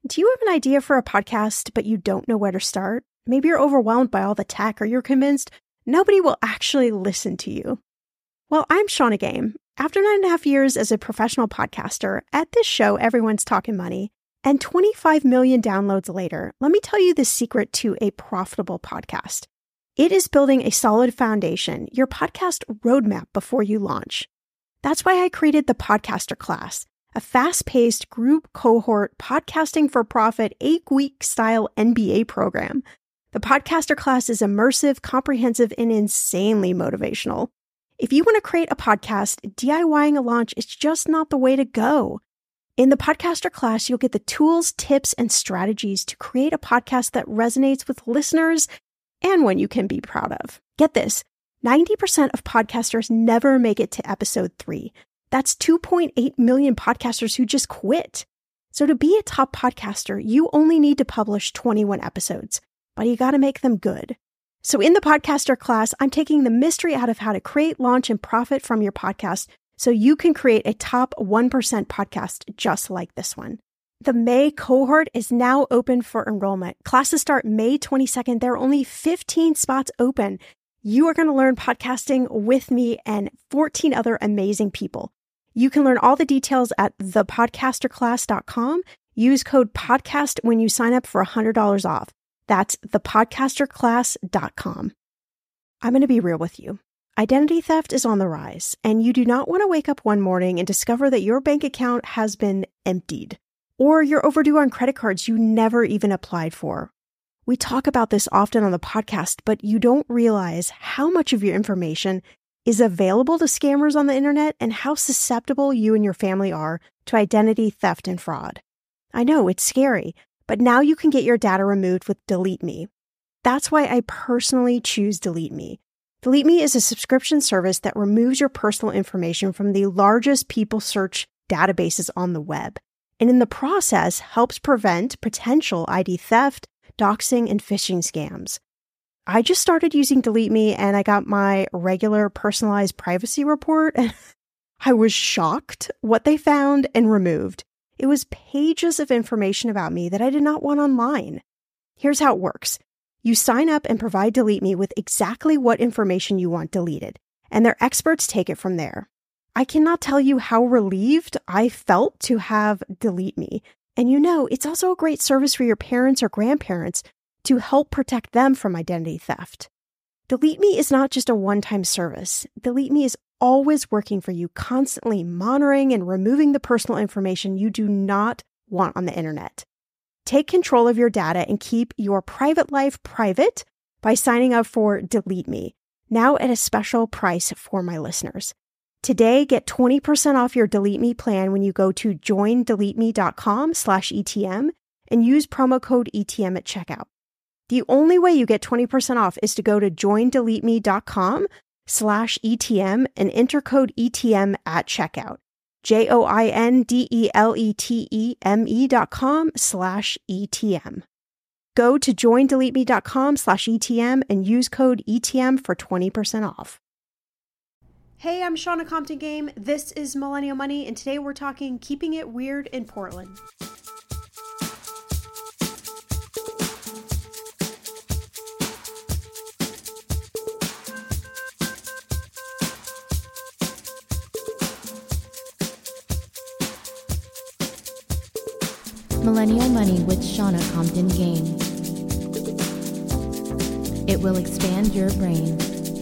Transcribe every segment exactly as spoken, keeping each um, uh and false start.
Do you have an idea for a podcast, but you don't know where to start? Maybe you're overwhelmed by all the tech, or you're convinced nobody will actually listen to you. Well, I'm Shannah Game. After nine and a half years as a professional podcaster, at this show, everyone's talking money, and twenty-five million downloads later, let me tell you the secret to a profitable podcast. It is building a solid foundation, your podcast roadmap before you launch. That's why I created the Podcaster Class, a fast-paced group cohort podcasting for profit eight-week style M B A program. The Podcaster Class is immersive, comprehensive, and insanely motivational. If you want to create a podcast, DIYing a launch is just not the way to go. In the Podcaster Class, you'll get the tools, tips, and strategies to create a podcast that resonates with listeners and one you can be proud of. Get this, ninety percent of podcasters never make it to episode three. That's two point eight million podcasters who just quit. So to be a top podcaster, you only need to publish twenty-one episodes, but you got to make them good. So in the Podcaster Class, I'm taking the mystery out of how to create, launch, and profit from your podcast so you can create a top one percent podcast just like this one. The May cohort is now open for enrollment. Classes start May twenty-second. There are only fifteen spots open. You are going to learn podcasting with me and fourteen other amazing people. You can learn all the details at the podcaster class dot com. Use code PODCAST when you sign up for one hundred dollars off. That's the podcaster class dot com. I'm going to be real with you. Identity theft is on the rise, and you do not want to wake up one morning and discover that your bank account has been emptied, or you're overdue on credit cards you never even applied for. We talk about this often on the podcast, but you don't realize how much of your information is available to scammers on the internet and how susceptible you and your family are to identity theft and fraud. I know it's scary, but now you can get your data removed with Delete Me. That's why I personally choose Delete Me. Delete Me is a subscription service that removes your personal information from the largest people search databases on the web, and in the process helps prevent potential I D theft, doxing, and phishing scams. I just started using Delete Me and I got my regular personalized privacy report and I was shocked what they found and removed. It was pages of information about me that I did not want online. Here's how it works. You sign up and provide Delete Me with exactly what information you want deleted, and their experts take it from there. I cannot tell you how relieved I felt to have Delete Me. And you know, it's also a great service for your parents or grandparents to help protect them from identity theft. Delete Me is not just a one-time service. Delete Me is always working for you, constantly monitoring and removing the personal information you do not want on the internet. Take control of your data and keep your private life private by signing up for Delete Me, now at a special price for my listeners. Today, get twenty percent off your Delete Me plan when you go to join delete me dot com slash E T M and use promo code E T M at checkout. The only way you get twenty percent off is to go to join delete me dot com slash E T M and enter code E T M at checkout. J O I N D E L E T E M E dot com slash E T M. Go to join delete me dot com slash E T M and use code E T M for twenty percent off. Hey, I'm Shannah Compton Game. This is Millennial Money, and today we're talking keeping it weird in Portland. Millennial Money with Shannah Compton Game. It will expand your brain.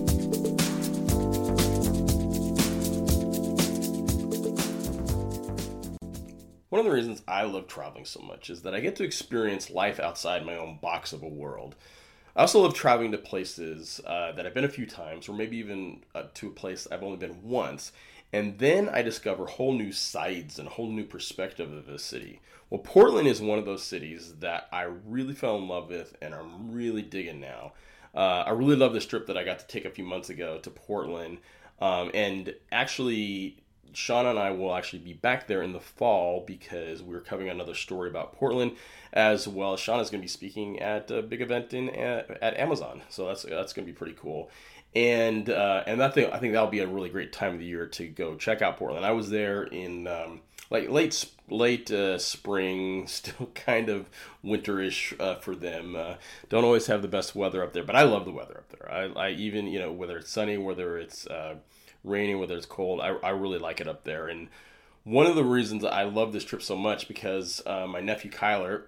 One of the reasons I love traveling so much is that I get to experience life outside my own box of a world. I also love traveling to places uh, that I've been a few times, or maybe even uh, to a place I've only been once, and then I discover whole new sides and a whole new perspective of the city. Well, Portland is one of those cities that I really fell in love with and I'm really digging now. Uh, I really love this trip that I got to take a few months ago to Portland, um, and actually Shannah and I will actually be back there in the fall because we're covering another story about Portland, as well as Shannah's going to be speaking at a big event in at, at Amazon. So that's that's going to be pretty cool. And uh, and that thing, I think that'll be a really great time of the year to go check out Portland. I was there in um, like late late uh, spring, still kind of winterish uh, for them. Uh, don't always have the best weather up there, but I love the weather up there. I, I even, you know, whether it's sunny, whether it's uh, raining, whether it's cold, I, I really like it up there. And one of the reasons I love this trip so much, because uh, my nephew Kyler,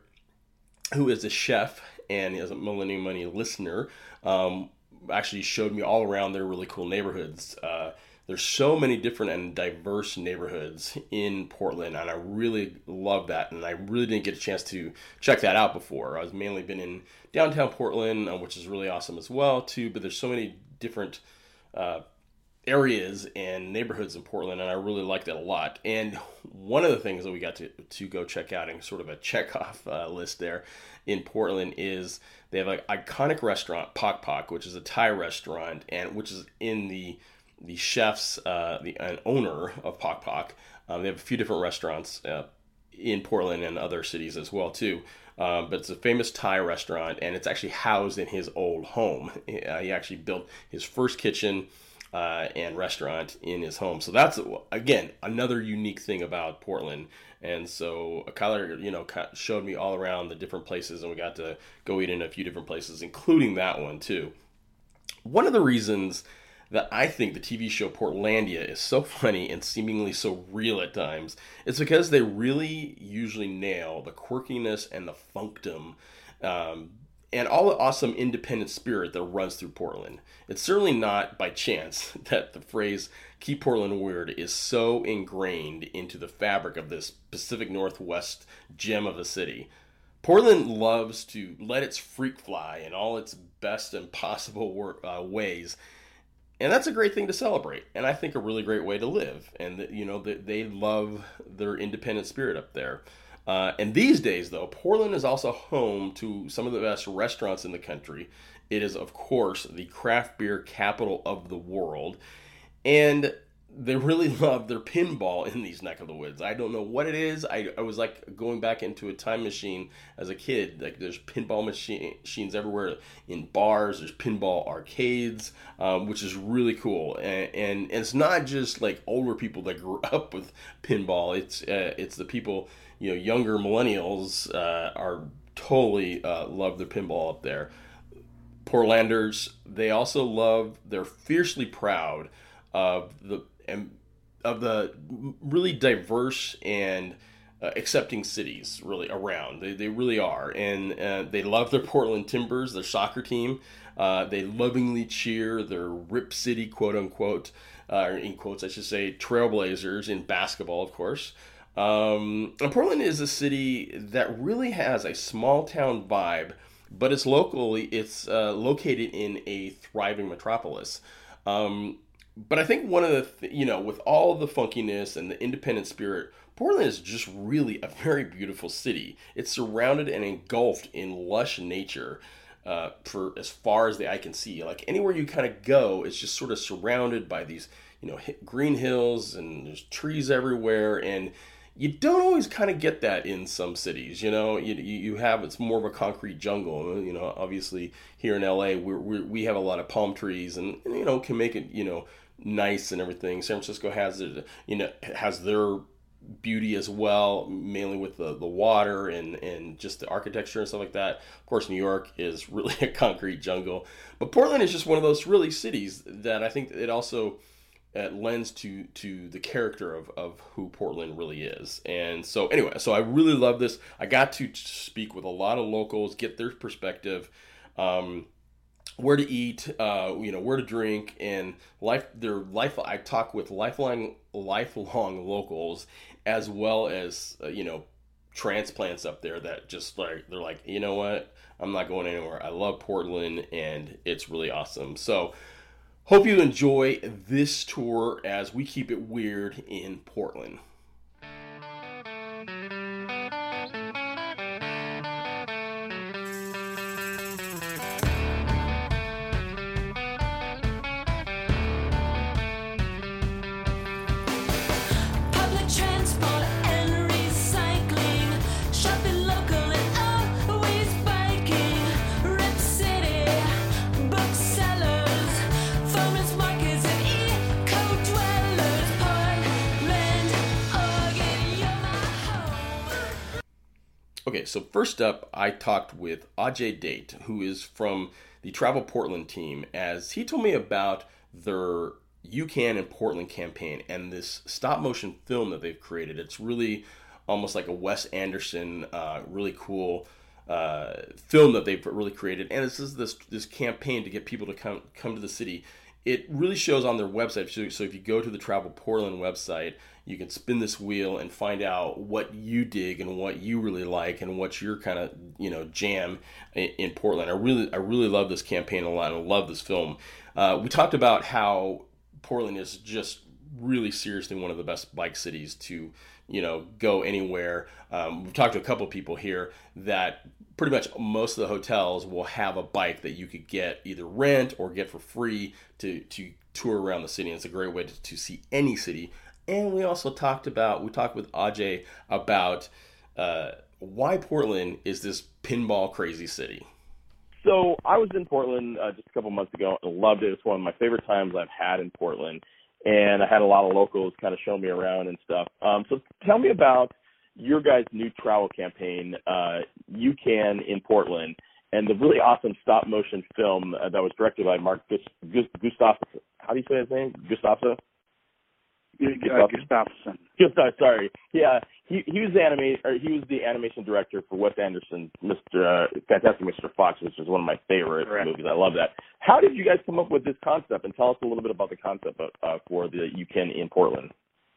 who is a chef and is a Millennium Money listener, um, actually showed me all around their really cool neighborhoods. Uh, there's so many different and diverse neighborhoods in Portland, and I really love that. And I really didn't get a chance to check that out before. I was mainly been in downtown Portland, uh, which is really awesome as well too. But there's so many different uh, areas and neighborhoods in Portland, and I really liked it a lot. And one of the things that we got to, to go check out, and sort of a check off uh, list there in Portland, is they have an iconic restaurant, Pok Pok, which is a Thai restaurant, and which is in the the chef's uh, the an owner of Pok Pok. Um, they have a few different restaurants uh, in Portland and other cities as well too. Um, but it's a famous Thai restaurant, and it's actually housed in his old home. Uh, he actually built his first kitchen Uh, and restaurant in his home. So that's, again, another unique thing about Portland. And so Kyler, you know, showed me all around the different places, and we got to go eat in a few different places, including that one too. One of the reasons that I think the T V show Portlandia is so funny and seemingly so real at times is because they really usually nail the quirkiness and the funkdom um, and all the awesome independent spirit that runs through Portland. It's certainly not by chance that the phrase "Keep Portland Weird" is so ingrained into the fabric of this Pacific Northwest gem of a city. Portland loves to let its freak fly in all its best and possible wor- uh, ways. And that's a great thing to celebrate, and I think a really great way to live. And, you know, they, they love their independent spirit up there. Uh, and these days, though, Portland is also home to some of the best restaurants in the country. It is, of course, the craft beer capital of the world. And they really love their pinball in these neck of the woods. I don't know what it is. I, I was like going back into a time machine as a kid. Like, there's pinball machine, machines everywhere in bars. There's pinball arcades, um, which is really cool. And, and, and it's not just like older people that grew up with pinball. It's uh, it's the people, you know, younger millennials uh, are totally uh, love their pinball up there. Portlanders, they also love, they're fiercely proud of the and of the really diverse and uh, accepting cities really around. They they really are, and uh, they love their Portland Timbers, their soccer team. Uh, they lovingly cheer their Rip City, quote unquote, uh, in quotes I should say, Trailblazers in basketball, of course. Um, and Portland is a city that really has a small town vibe, but it's locally it's uh, located in a thriving metropolis. Um, But I think one of the, th- you know, with all the funkiness and the independent spirit, Portland is just really a very beautiful city. It's surrounded and engulfed in lush nature uh, for as far as the eye can see. Like, anywhere you kind of go, it's just sort of surrounded by these, you know, green hills, and there's trees everywhere. And you don't always kind of get that in some cities, you know. You you have, it's more of a concrete jungle. You know, obviously here in L A, we we we have a lot of palm trees, and, and you know, can make it, you know, nice and everything. San Francisco has it, you know, has their beauty as well, mainly with the, the water and, and just the architecture and stuff like that. Of course, New York is really a concrete jungle, but Portland is just one of those really cities that I think it also uh, lends to to the character of, of who Portland really is. And so anyway, so I really love this. I got to speak with a lot of locals, get their perspective. Um, where to eat, uh, you know, where to drink, and life. Their life. I talk with lifelong, lifelong locals, as well as uh, you know, transplants up there that just like they're like, you know what, I'm not going anywhere. I love Portland, and it's really awesome. So, hope you enjoy this tour as we keep it weird in Portland. Okay, so first up, I talked with Ajay Date, who is from the Travel Portland team, as he told me about their You Can in Portland campaign and this stop motion film that they've created. It's really almost like a Wes Anderson, uh, really cool uh, film that they've really created. And this is this this campaign to get people to come come to the city. It really shows on their website. So, so if you go to the Travel Portland website, you can spin this wheel and find out what you dig and what you really like and what's your kind of, you know, jam in, in Portland. I really, I really love this campaign a lot, and I love this film. Uh, we talked about how Portland is just really seriously one of the best bike cities to, you know, go anywhere. Um, we've talked to a couple of people here that pretty much most of the hotels will have a bike that you could get either rent or get for free to, to tour around the city. And it's a great way to, to see any city. And we also talked about, we talked with Ajay about uh, why Portland is this pinball crazy city. So I was in Portland uh, just a couple months ago and loved it. It's one of my favorite times I've had in Portland. And I had a lot of locals kind of show me around and stuff. Um, so tell me about your guys' new travel campaign, uh, You Can in Portland, and the really awesome stop motion film uh, that was directed by Mark Gustafson. How do you say his name? Gustafson? Uh, Gustafson. Gustafson. Sorry. Yeah, he he was the anima- or he was the animation director for Wes Anderson's Mister Uh, Fantastic Mister Fox, which is one of my favorite Correct. movies. I love that. How did you guys come up with this concept? And tell us a little bit about the concept of, uh, for the You Can in Portland.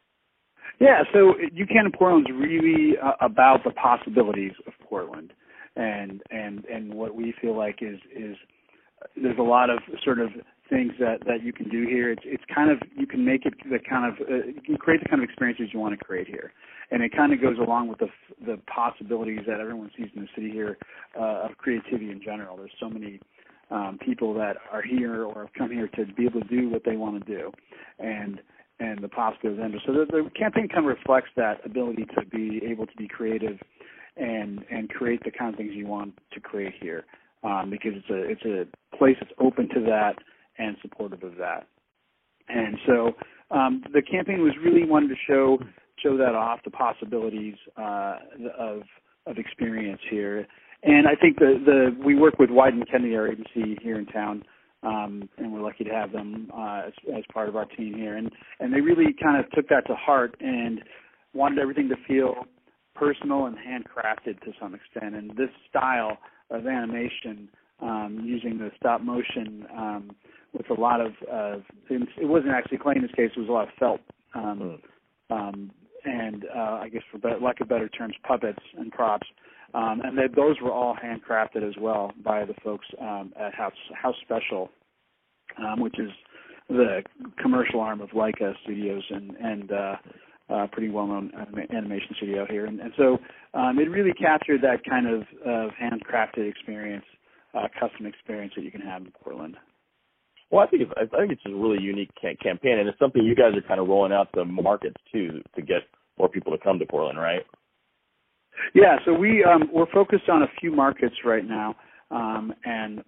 Yeah, so You Can in Portland is really uh, about the possibilities of Portland, and and and what we feel like is is there's a lot of sort of things that, that you can do here. It's it's kind of, you can make it the kind of, uh, you can create the kind of experiences you want to create here. And it kind of goes along with the the possibilities that everyone sees in the city here uh, of creativity in general. There's so many um, people that are here or have come here to be able to do what they want to do. And and the possibilities. And so the, the campaign kind of reflects that ability to be able to be creative and and create the kind of things you want to create here. Um, because it's a it's a place that's open to that and supportive of that. And so um, the campaign was really wanted to show show that off, the possibilities uh, of of experience here. And I think the, the we work with Wyden Kennedy, our agency here in town, um, and we're lucky to have them uh, as, as part of our team here. And, and they really kind of took that to heart and wanted everything to feel personal and handcrafted to some extent. And this style of animation, um, using the stop motion um, with a lot of, uh, it wasn't actually clay in this case, it was a lot of felt, um, um, and uh, I guess for better, lack of better terms, puppets and props. Um, and they, those were all handcrafted as well by the folks um, at House, House Special, um, which is the commercial arm of Leica Studios and, and uh, Uh, pretty well-known animation studio here, and, and so um, it really captured that kind of, of handcrafted experience, uh, custom experience that you can have in Portland. Well, I think it's, I think it's a really unique ca- campaign, and it's something you guys are kind of rolling out to markets too to get more people to come to Portland, right? Yeah, so we um, we're focused on a few markets right now, um, and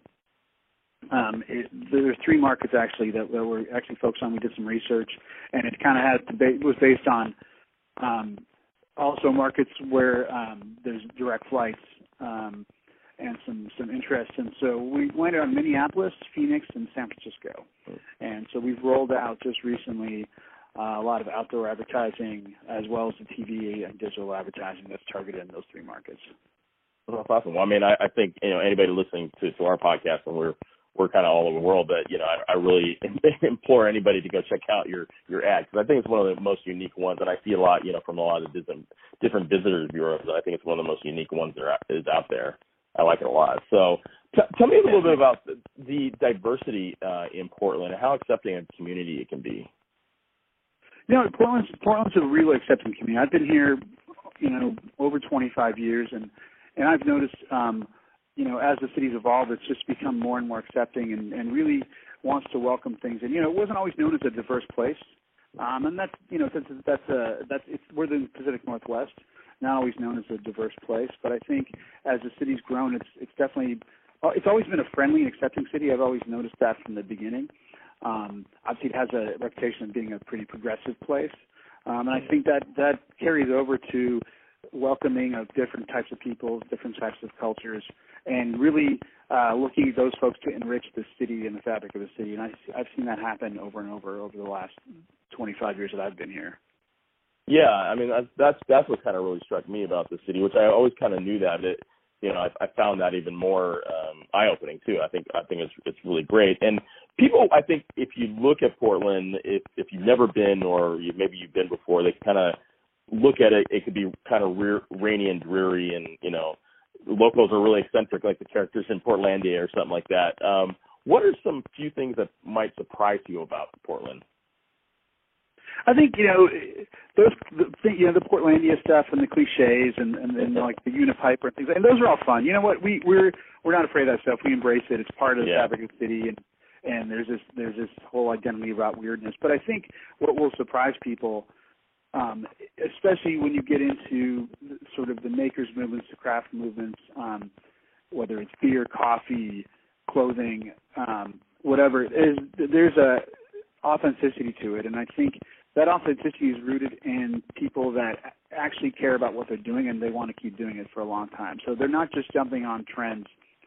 Um, it, there's three markets actually that, that we're actually focused on. We did some research, and it kind of had to be, it was based on um, also markets where um, there's direct flights um, and some some interest. And so we went on Minneapolis, Phoenix, and San Francisco. And so we've rolled out just recently uh, a lot of outdoor advertising as well as the T V and digital advertising that's targeted in those three markets. Well, that's awesome. Well, I mean, I, I think you know anybody listening to, to our podcast, and we're we're kind of all over the world, but, you know, I, I really implore anybody to go check out your, your ad, because I think it's one of the most unique ones, and I see a lot, you know, from a lot of different, different visitors bureaus. I think it's one of the most unique ones that are, is out there. I like it a lot. So t- tell me a little bit about the, the diversity uh, in Portland and how accepting a community it can be. You know, Portland's, Portland's a really accepting community. I've been here, you know, over twenty-five years, and, and I've noticed um, – you know, as the city's evolved, it's just become more and more accepting and, and really wants to welcome things. And, you know, it wasn't always known as a diverse place. Um, and that's, you know, that's, that's a, that's, it's, we're the Pacific Northwest, not always known as a diverse place. But I think as the city's grown, it's, it's definitely, it's always been a friendly and accepting city. I've always noticed that from the beginning. Um, obviously, it has a reputation of being a pretty progressive place. Um, and I think that, that carries over to welcoming of different types of people, different types of cultures, and really uh, looking at those folks to enrich the city and the fabric of the city. And I, I've seen that happen over and over over the last twenty-five years that I've been here. Yeah, I mean that's that's, that's what kind of really struck me about the city, which I always kind of knew that. It, you know, I, I found that even more um, eye-opening too. I think I think it's it's really great. And people, I think, if you look at Portland, if if you've never been or you, maybe you've been before, they kind of look at it. It could be kind of re- rainy and dreary, and you know, locals are really eccentric, like the characters in Portlandia or something like that. Um, what are some few things that might surprise you about Portland? I think, you know, those, the, you know, the Portlandia stuff and the cliches and, and then like the Unipiper and things, and those are all fun. You know what? We, we're, we're not afraid of that stuff. We embrace it. It's part of the yeah. fabric of the city, and, and there's this, there's this whole identity about weirdness. But I think what will surprise people, um, especially when you get into sort of the makers movements, the craft movements, um, whether it's beer, coffee, clothing, um, whatever, is there's a authenticity to it. And I think that authenticity is rooted in people that actually care about what they're doing, and they want to keep doing it for a long time. So they're not just jumping on trends,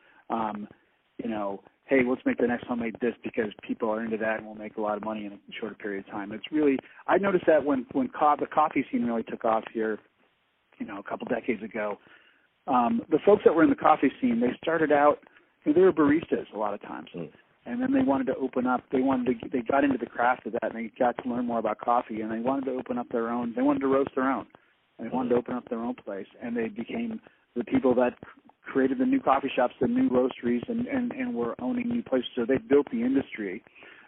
um, you know, hey, let's make the next homemade this because people are into that and we'll make a lot of money in a shorter period of time. It's really, I noticed that when, when co- the coffee scene really took off here, you know, a couple decades ago, um, the folks that were in the coffee scene, they started out, you know, they were baristas a lot of times. Mm. And then they wanted to open up, they wanted to, they got into the craft of that, and they got to learn more about coffee, and they wanted to open up their own, they wanted to roast their own, and they wanted to open up their own place, and they became the people that created the new coffee shops, the new roasteries, and, and, and were owning new places. So they built the industry.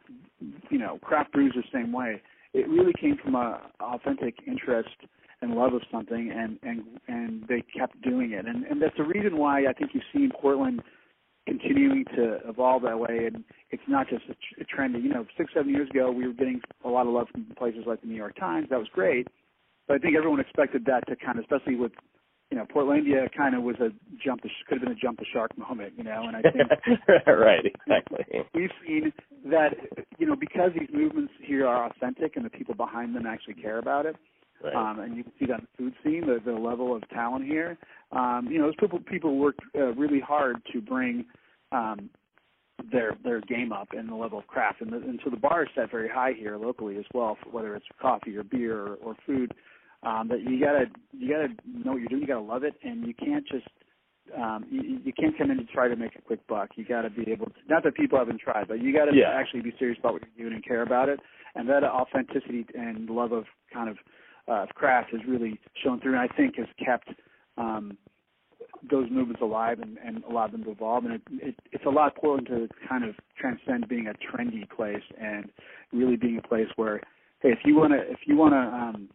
You know, craft brews the same way. It really came from a authentic interest and love of something, and, and, and they kept doing it. And, and that's the reason why I think you see in Portland continuing to evolve that way, and it's not just a, a trend. You know, six, seven years ago, we were getting a lot of love from places like the New York Times. That was great, but I think everyone expected that to kind of, especially with, you know, Portlandia kind of was a jump, to, could have been a jump the shark moment, you know, and I think right, exactly. We've seen that, you know, because these movements here are authentic and the people behind them actually care about it. Right. Um, and you can see that in the food scene, the, the level of talent here. Um, you know, those people people worked uh, really hard to bring um, their their game up in the level of craft, and, the, and so the bar is set very high here locally as well, for whether it's coffee or beer or, or food. Um, but you gotta you gotta know what you're doing. You gotta love it, and you can't just um, you, you can't come in and try to make a quick buck. You gotta be able to. Not that people haven't tried, but you gotta yeah. actually be serious about what you're doing and care about it. And that authenticity and love of kind of Uh, craft has really shown through, and I think has kept um, those movements alive and, and allowed them to evolve. And it, it, it's allowed Portland to kind of transcend being a trendy place and really being a place where, hey, if you want to, if you want to um,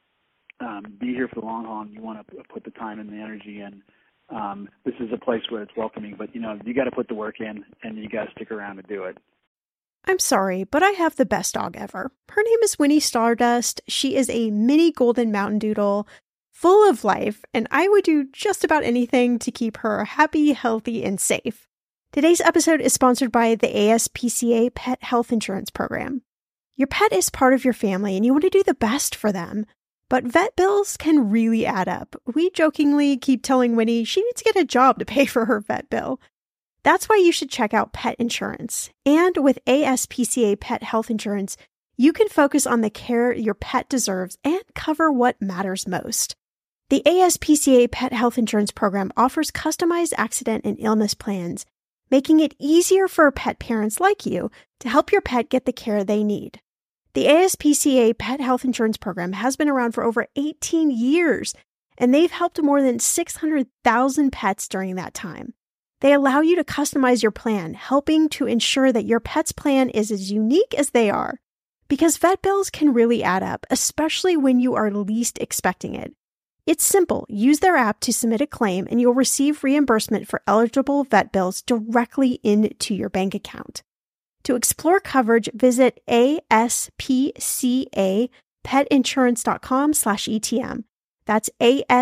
um, be here for the long haul, and you want to put the time and the energy in, um, this is a place where it's welcoming. But you know, you got to put the work in, and you got to stick around to do it. I'm sorry, but I have the best dog ever. Her name is Winnie Stardust. She is a mini golden mountain doodle, full of life, and I would do just about anything to keep her happy, healthy, and safe. Today's episode is sponsored by the A S P C A Pet Health Insurance Program. Your pet is part of your family, and you want to do the best for them. But vet bills can really add up. We jokingly keep telling Winnie she needs to get a job to pay for her vet bill. That's why you should check out pet insurance. And with A S P C A Pet Health Insurance, you can focus on the care your pet deserves and cover what matters most. The A S P C A Pet Health Insurance Program offers customized accident and illness plans, making it easier for pet parents like you to help your pet get the care they need. The A S P C A Pet Health Insurance Program has been around for over eighteen years, and they've helped more than six hundred thousand pets during that time. They allow you to customize your plan, helping to ensure that your pet's plan is as unique as they are. Because vet bills can really add up, especially when you are least expecting it. It's simple. Use their app to submit a claim, and you'll receive reimbursement for eligible vet bills directly into your bank account. To explore coverage, visit aspcapetinsurance.com slash ETM. That's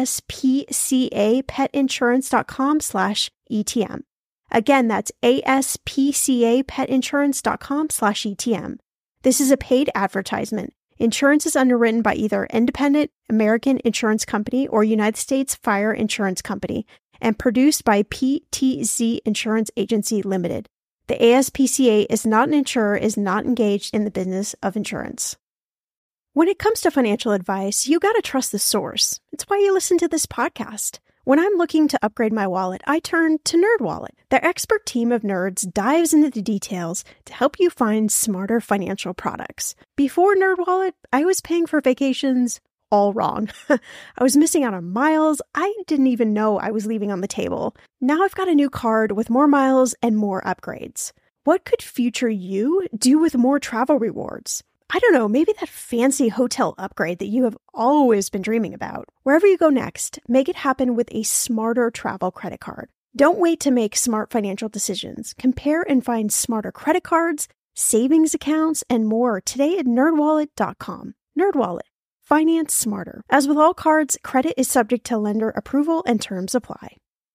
aspcapetinsurance.com slash ETM. Again, that's aspcapetinsurance.com slash ETM. This is a paid advertisement. Insurance is underwritten by either Independent American Insurance Company or United States Fire Insurance Company and produced by P T Z Insurance Agency Limited. The A S P C A is not an insurer, is not engaged in the business of insurance. When it comes to financial advice, you got to trust the source. It's why you listen to this podcast. When I'm looking to upgrade my wallet, I turn to NerdWallet. Their expert team of nerds dives into the details to help you find smarter financial products. Before NerdWallet, I was paying for vacations all wrong. I was missing out on miles I didn't even know I was leaving on the table. Now I've got a new card with more miles and more upgrades. What could future you do with more travel rewards? I don't know, maybe that fancy hotel upgrade that you have always been dreaming about. Wherever you go next, make it happen with a smarter travel credit card. Don't wait to make smart financial decisions. Compare and find smarter credit cards, savings accounts, and more today at nerd wallet dot com. NerdWallet. Finance smarter. As with all cards, credit is subject to lender approval and terms apply.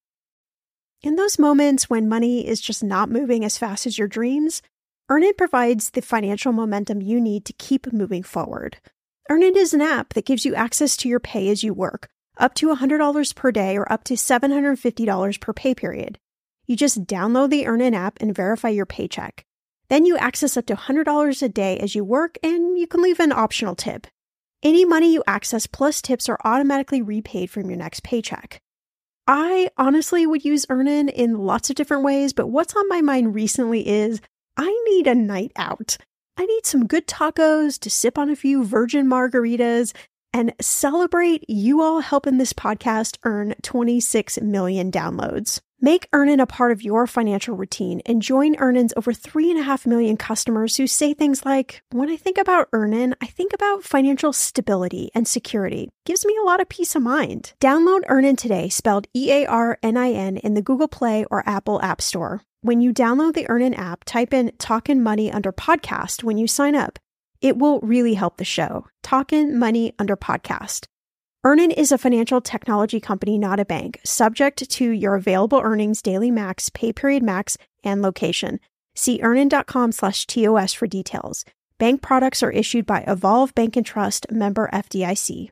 In those moments when money is just not moving as fast as your dreams, Earnin provides the financial momentum you need to keep moving forward. Earnin is an app that gives you access to your pay as you work, up to one hundred dollars per day or up to seven hundred fifty dollars per pay period. You just download the Earnin app and verify your paycheck. Then you access up to one hundred dollars a day as you work, and you can leave an optional tip. Any money you access plus tips are automatically repaid from your next paycheck. I honestly would use Earnin in lots of different ways, but what's on my mind recently is I need a night out. I need some good tacos to sip on a few virgin margaritas and celebrate you all helping this podcast earn twenty-six million downloads. Make Earnin a part of your financial routine and join Earnin's over three and a half million customers who say things like, when I think about Earnin, I think about financial stability and security. Gives me a lot of peace of mind. Download Earnin today, spelled E A R N I N, in the Google Play or Apple App Store. When you download the Earnin app, type in Talkin' Money under podcast when you sign up. It will really help the show. Talkin' Money under podcast. Earnin is a financial technology company, not a bank, subject to your available earnings, daily max, pay period max, and location. See earnin.com slash TOS for details. Bank products are issued by Evolve Bank and Trust, member F D I C.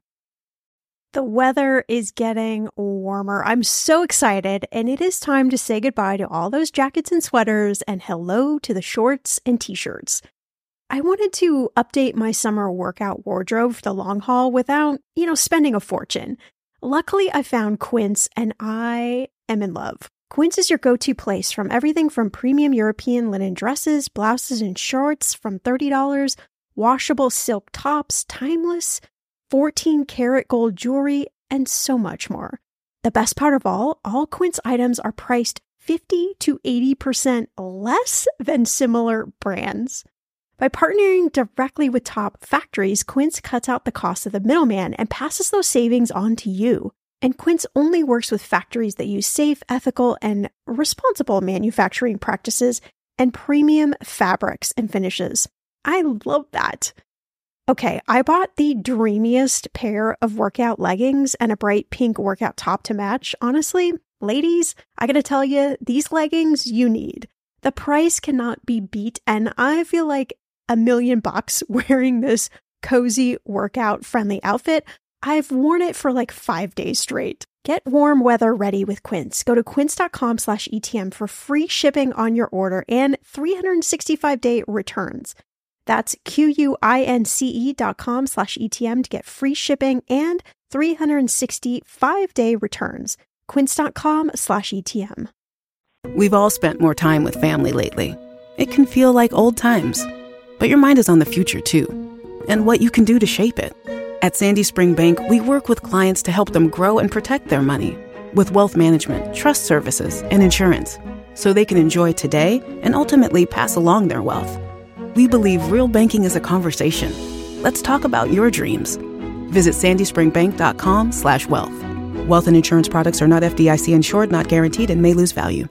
The weather is getting warmer. I'm so excited, and it is time to say goodbye to all those jackets and sweaters and hello to the shorts and t-shirts. I wanted to update my summer workout wardrobe for the long haul without, you know, spending a fortune. Luckily, I found Quince, and I am in love. Quince is your go-to place from everything from premium European linen dresses, blouses, and shorts from thirty dollars, washable silk tops, timeless, fourteen karat gold jewelry, and so much more. The best part of all, all Quince items are priced fifty to eighty percent less than similar brands. By partnering directly with top factories, Quince cuts out the cost of the middleman and passes those savings on to you. And Quince only works with factories that use safe, ethical, and responsible manufacturing practices and premium fabrics and finishes. I love that. Okay, I bought the dreamiest pair of workout leggings and a bright pink workout top to match. Honestly, ladies, I gotta tell you, these leggings you need. The price cannot be beat, and I feel like a million bucks wearing this cozy workout friendly outfit. I've worn it for like five days straight. Get warm weather ready with Quince. Go to quince.com slash ETM for free shipping on your order and three hundred sixty-five day returns. That's Q-U-I-N-C-E dot com slash ETM to get free shipping and three hundred sixty-five day returns. Quince.com slash ETM. We've all spent more time with family lately. It can feel like old times. But your mind is on the future, too, and what you can do to shape it. At Sandy Spring Bank, we work with clients to help them grow and protect their money with wealth management, trust services, and insurance, so they can enjoy today and ultimately pass along their wealth. We believe real banking is a conversation. Let's talk about your dreams. Visit sandyspringbank.com slash wealth. Wealth and insurance products are not F D I C insured, not guaranteed, and may lose value.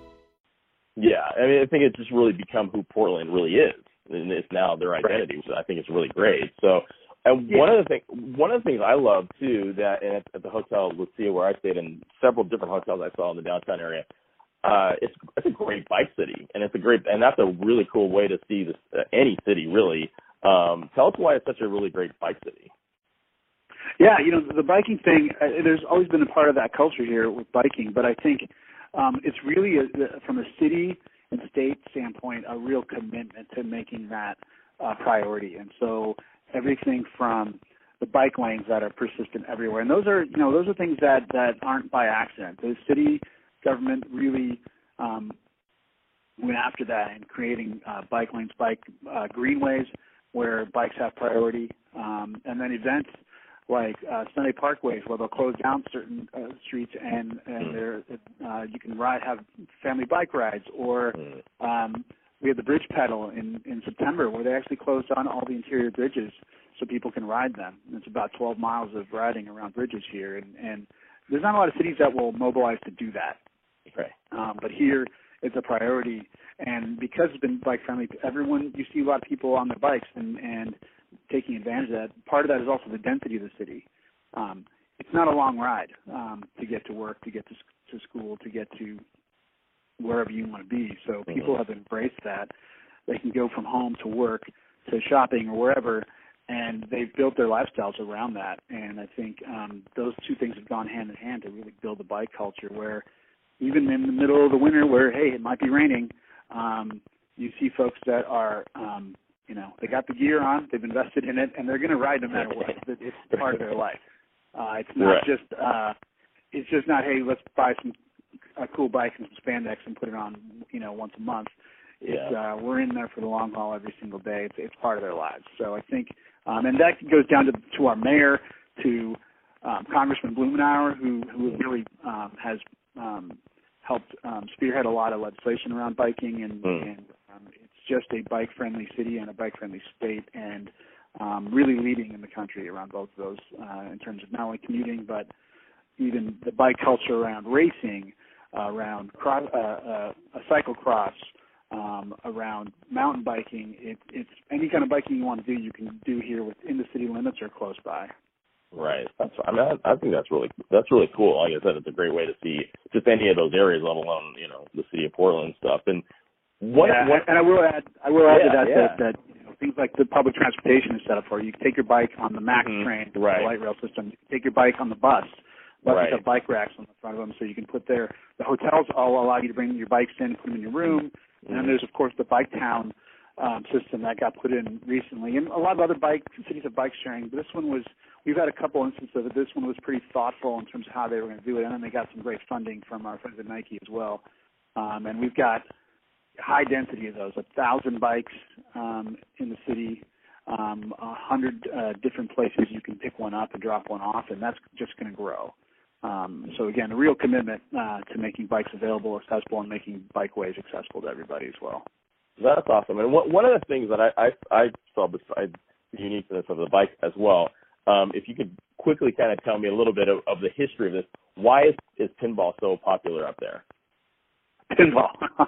Yeah, I mean, I think it's just really become who Portland really is. And it's now their identity, which I think is really great. So, and yeah. one of the things, one of the things I love too, that and at, at the Hotel Lucia where I stayed, in several different hotels I saw in the downtown area, uh, it's it's a great bike city, and it's a great, and that's a really cool way to see this uh, any city really Um, tell us why it's such a really great bike city. Yeah, you know, the biking thing, uh, there's always been a part of that culture here with biking, but I think um, it's really, a, from a city and state standpoint, a real commitment to making that uh, priority. And so everything from the bike lanes that are persistent everywhere, and those are, you know, those are things that, that aren't by accident. The city government really um, went after that and creating uh, bike lanes, bike uh, greenways where bikes have priority, um, and then events like uh, Sunday Parkways, where they'll close down certain uh, streets and and there uh, you can ride, have family bike rides, or um, we had the bridge pedal in in September, where they actually closed down all the interior bridges so people can ride them. And it's about twelve miles of riding around bridges here, and, and there's not a lot of cities that will mobilize to do that. Right. Um, but here it's a priority, and because it's been bike friendly, everyone, you see a lot of people on their bikes and and taking advantage of that. Part of that is also the density of the city. Um, it's not a long ride um, to get to work, to get to, to school, to get to wherever you want to be. So people have embraced that. They can go from home to work to shopping or wherever, and they've built their lifestyles around that. And I think um, those two things have gone hand in hand to really build a bike culture where even in the middle of the winter where, hey, it might be raining, um, you see folks that are um, – you know, they got the gear on, they've invested in it, and they're going to ride no matter what. It's part of their life. Uh, it's not right. just, uh, it's just not, hey, let's buy some a cool bike and some spandex and put it on, you know, once a month. It's yeah. uh, we're in there for the long haul every single day. It's it's part of their lives. So I think, um, and that goes down to to our mayor, to um, Congressman Blumenauer, who who really um, has um, helped um, spearhead a lot of legislation around biking, and, mm. and um, it's just a bike-friendly city and a bike-friendly state, and um, really leading in the country around both of those uh, in terms of not only commuting, but even the bike culture around racing, uh, around cross, uh, uh, a cyclocross, um, around mountain biking. It, it's any kind of biking you want to do, you can do here within the city limits or close by. Right. That's. I mean, I, I think that's really that's really cool. Like I said, it's a great way to see just any of those areas, let alone you know the city of Portland stuff. And what? Yeah, what and I will add. I will add yeah, to that yeah. that, that you know, things like the public transportation is set up for you. You can take your bike on the MAX mm-hmm. train, right. the light rail system. You can take your bike on the bus. Buses right. have bike racks on the front of them, so you can put there. The hotels all allow you to bring your bikes in, put them in your room. Mm-hmm. And then there's of course the Bike Town um, system that got put in recently, and a lot of other bike cities have bike sharing. But this one was. We've had a couple instances of it. This one was pretty thoughtful in terms of how they were going to do it, and then they got some great funding from our friends at Nike as well. Um, and we've got high density of those, a thousand bikes um, in the city, um, a hundred uh, different places you can pick one up and drop one off, and that's just going to grow. Um, so again, a real commitment uh, to making bikes available, accessible, and making bikeways accessible to everybody as well. That's awesome. And what, one of the things that I, I, I saw besides the uniqueness of the bike as well. Um, if you could quickly kind of tell me a little bit of, of the history of this, why is, is pinball so popular up there? Pinball.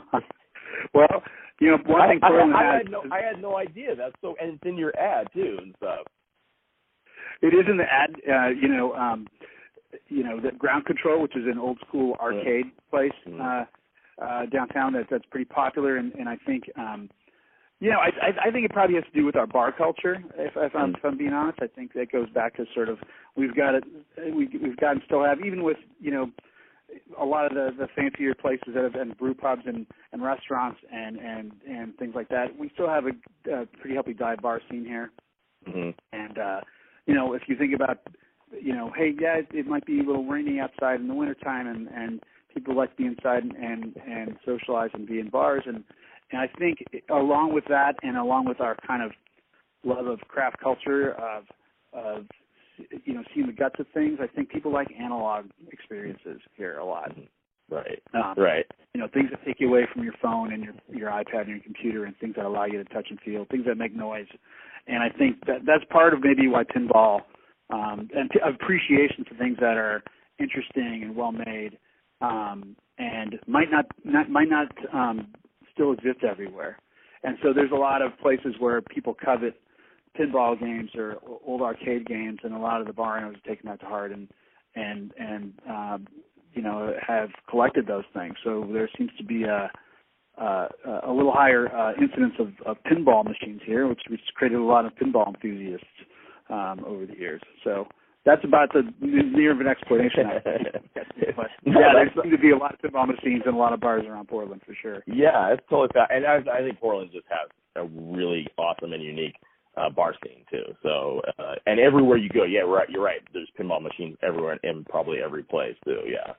Well, you know, one thing I, Portland I, I, has, had no, I had no idea. That's so, and it's in your ad too and stuff. It is in the ad. Uh, you know, um, you know, the Ground Control, which is an old school arcade mm. place mm. Uh, uh, downtown. That that's pretty popular, and, and I think. Um, You know, I, I think it probably has to do with our bar culture. If, if, I'm, if I'm being honest, I think that goes back to sort of we've got it, we, we've got and still have, even with you know, a lot of the, the fancier places that have been brew pubs and, and restaurants and, and, and things like that. We still have a, a pretty healthy dive bar scene here. Mm-hmm. And uh, you know, if you think about, you know, hey, yeah, it, it might be a little rainy outside in the wintertime, and, and people like to be inside and, and, and socialize and be in bars and. And I think along with that and along with our kind of love of craft culture, of, of you know, seeing the guts of things, I think people like analog experiences here a lot. Right, um, right. You know, things that take you away from your phone and your, your iPad and your computer, and things that allow you to touch and feel, things that make noise. And I think that that's part of maybe why pinball um, and t- appreciation for things that are interesting and well-made um, and might not, not might not um, – still exists everywhere. And so there's a lot of places where people covet pinball games or old arcade games, and a lot of the bar owners have taken that to heart and, and, and um, you know, have collected those things. So there seems to be a, uh, a little higher uh, incidence of, of pinball machines here, which, which created a lot of pinball enthusiasts um, over the years. So that's about the near of an explanation. But yeah, there seem to be a lot of pinball machines and a lot of bars around Portland for sure. Yeah, it's totally fair. And I, I think Portland just has a really awesome and unique uh, bar scene too. So uh, and everywhere you go, yeah, right, you're right. There's pinball machines everywhere in probably every place too. Yeah.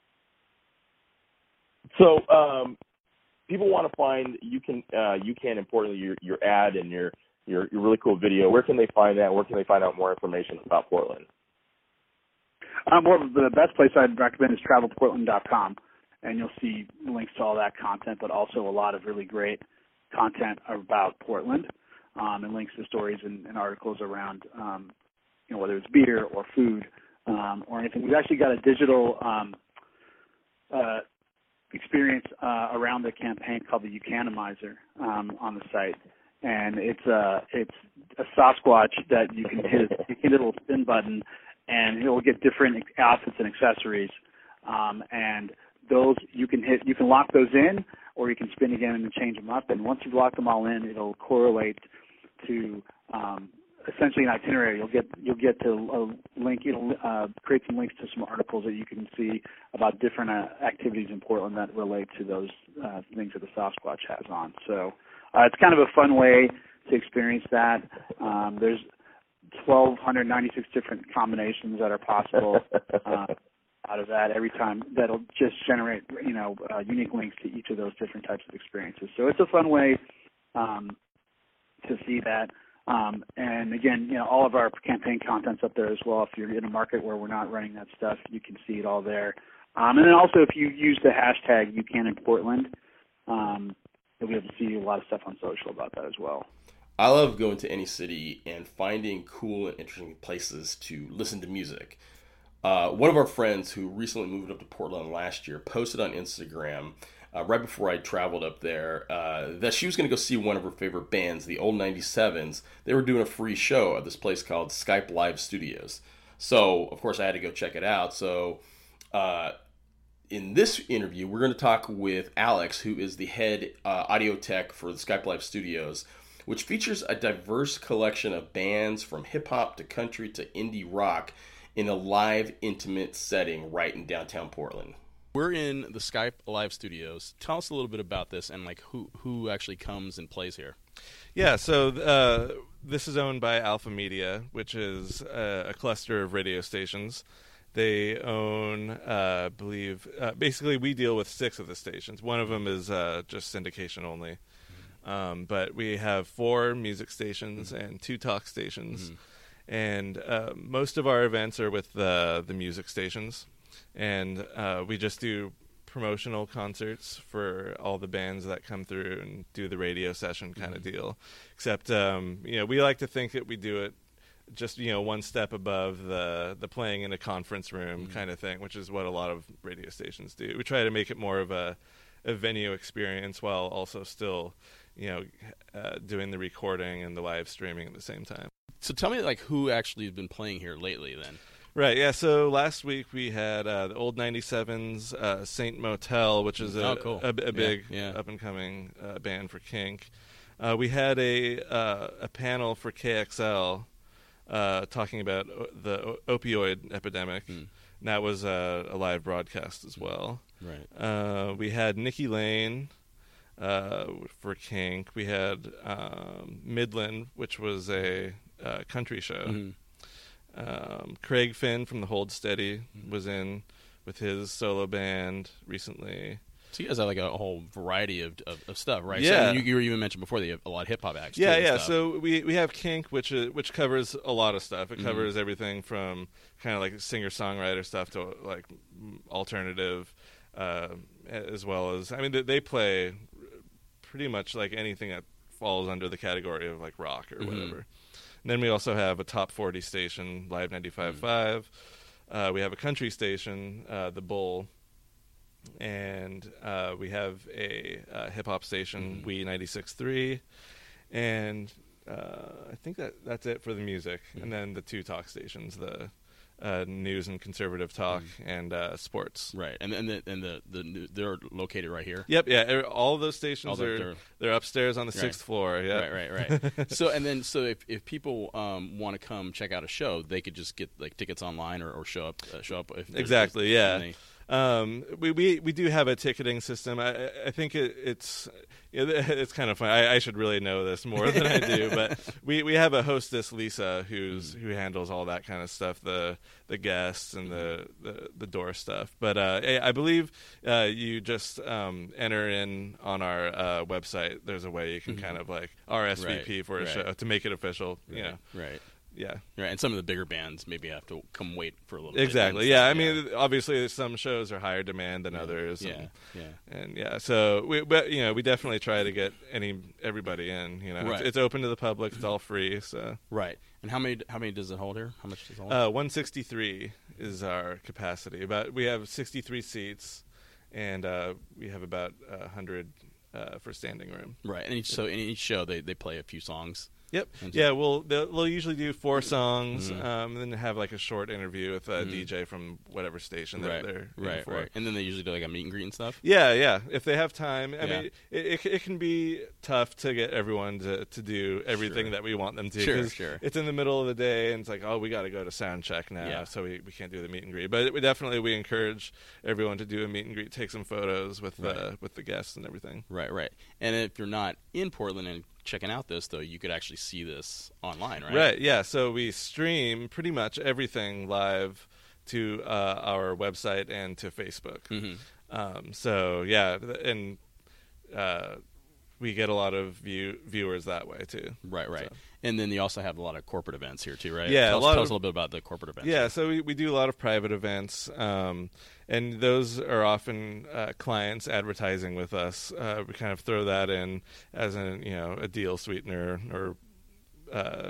So um, people want to find you can uh, you can importantly your your ad and your, your your really cool video. Where can they find that? Where can they find out more information about Portland? Um, well, the best place I'd recommend is travel portland dot com, and you'll see links to all that content, but also a lot of really great content about Portland, um, and links to stories and, and articles around, um, you know, whether it's beer or food um, or anything. We've actually got a digital um, uh, experience uh, around the campaign called the Eucanimizer um, on the site, and it's a it's a Sasquatch that you can hit. You can hit a little spin button, and it will get different outfits and accessories, um, and those you can hit. You can lock those in, or you can spin again and change them up. And once you've locked them all in, it'll correlate to um, essentially an itinerary. You'll get you'll get to a link. It'll uh, create some links to some articles that you can see about different uh, activities in Portland that relate to those uh, things that the Sasquatch has on. So uh, it's kind of a fun way to experience that. Um, there's twelve ninety-six different combinations that are possible uh, out of that every time. That'll just generate, you know, uh, unique links to each of those different types of experiences. So it's a fun way um, to see that. Um, and again, you know, all of our campaign content's up there as well. If you're in a market where we're not running that stuff, you can see it all there. Um, and then also, if you use the hashtag You Can in Portland, um, you'll be able to see a lot of stuff on social about that as well. I love going to any city and finding cool and interesting places to listen to music. Uh, one of our friends who recently moved up to Portland last year posted on Instagram, uh, right before I traveled up there, uh, that she was going to go see one of her favorite bands, the Old ninety-sevens. They were doing a free show at this place called Skype Live Studios. So, of course, I had to go check it out. So, uh, in this interview, we're going to talk with Alex, who is the head uh, audio tech for the Skype Live Studios, which features a diverse collection of bands from hip-hop to country to indie rock in a live, intimate setting right in downtown Portland. We're in the Skype Live Studios. Tell us a little bit about this and like who, who actually comes and plays here. Yeah, so uh, this is owned by Alpha Media, which is a, a cluster of radio stations. They own, uh, I believe, uh, basically we deal with six of the stations. One of them is uh, just syndication only. Um, but we have four music stations mm-hmm. and two talk stations. Mm-hmm. And uh, most of our events are with the, the music stations. And uh, we just do promotional concerts for all the bands that come through and do the radio session kind of mm-hmm. deal. Except, um, you know, we like to think that we do it just, you know, one step above the, the playing in a conference room mm-hmm. kind of thing, which is what a lot of radio stations do. We try to make it more of a, a venue experience while also still, you know, uh, doing the recording and the live streaming at the same time. So tell me, like, who actually has been playing here lately then? Right, yeah, so last week we had uh, the Old ninety-sevens, uh, Saint Motel, which is a, oh, cool. a, a big yeah, yeah. up-and-coming uh, band for kink. Uh, we had a uh, a panel for K X L uh, talking about o- the o- opioid epidemic. Hmm. And that was uh, a live broadcast as well. Right. Uh, we had Nikki Lane uh, for kink. We had um, Midland, which was a uh, country show. Mm-hmm. Um, Craig Finn from the Hold Steady was in with his solo band recently. So you guys have like a whole variety of of, of stuff, right? Yeah. So, you, you even mentioned before that you have a lot of hip hop acts. Yeah, too, yeah. Stuff. So we we have kink, which is, which covers a lot of stuff. It Mm-hmm. covers everything from kind of like singer songwriter stuff to like alternative, uh, as well as I mean they, they play pretty much like anything that falls under the category of like rock or mm-hmm. whatever. And then we also have a top forty station, Live ninety-five point five. Mm-hmm. Uh, we have a country station, uh, The Bull. And uh, we have a uh, hip-hop station, mm-hmm. We ninety-six point three. And uh, I think that that's it for the music. Mm-hmm. And then the two talk stations, the uh, news and conservative talk mm. and uh, sports. Right, and and the and the, the they're located right here. Yep, yeah, all of those stations the, are they're, they're upstairs on the right. sixth floor. Yeah, right, right, right. so and then so if if people um, want to come check out a show, they could just get like tickets online or, or show up uh, show up. If exactly, yeah. They, Um, we, we we do have a ticketing system. I I think it, it's it's kind of fun. I, I should really know this more than I do, but we, we have a hostess, Lisa, who's who handles all that kind of stuff, the the guests and the, the, the door stuff. But uh, I believe uh, you just um, enter in on our uh, website. There's a way you can mm-hmm. kind of like R S V P right, for a right. show to make it official. Right, you know. right. Yeah. Right, and some of the bigger bands maybe have to come wait for a little exactly. bit. Yeah, I yeah. mean, obviously some shows are higher demand than yeah. others. Yeah, and, yeah. And yeah, so we, but, you know, we definitely try to get any everybody in. You know, right. it's, it's open to the public. It's all free. So right. And how many how many does it hold here? How much does it hold? Uh, one sixty-three is our capacity. About we have sixty-three seats, and uh, we have about a hundred uh, for standing room. Right. And each, so in each show they they play a few songs. Yep. Yeah, well, they'll, they'll usually do four songs, mm-hmm. um, and then have like a short interview with a mm-hmm. D J from whatever station right. they're, they're right, for. right. And then they usually do like a meet and greet and stuff. Yeah, yeah. If they have time, I yeah. mean, it, it it can be tough to get everyone to, to do everything sure. that we want them to. Sure, sure. It's in the middle of the day, and it's like, oh, we got to go to sound check now, yeah. so we, we can't do the meet and greet. But we definitely we encourage everyone to do a meet and greet, take some photos with right. the with the guests and everything. Right, right. And if you're not in Portland and checking out this, though, you could actually see this online, right? Right, yeah. So we stream pretty much everything live to uh, our website and to Facebook. Mm-hmm. Um, so, yeah, and uh, we get a lot of view- viewers that way, too. Right, right. So. And then you also have a lot of corporate events here, too, right? Yeah, tell, a lot us, tell of, us a little bit about the corporate events. Yeah, so we, we do a lot of private events, um, and those are often uh, clients advertising with us. Uh, we kind of throw that in as a, you know, a deal sweetener or uh,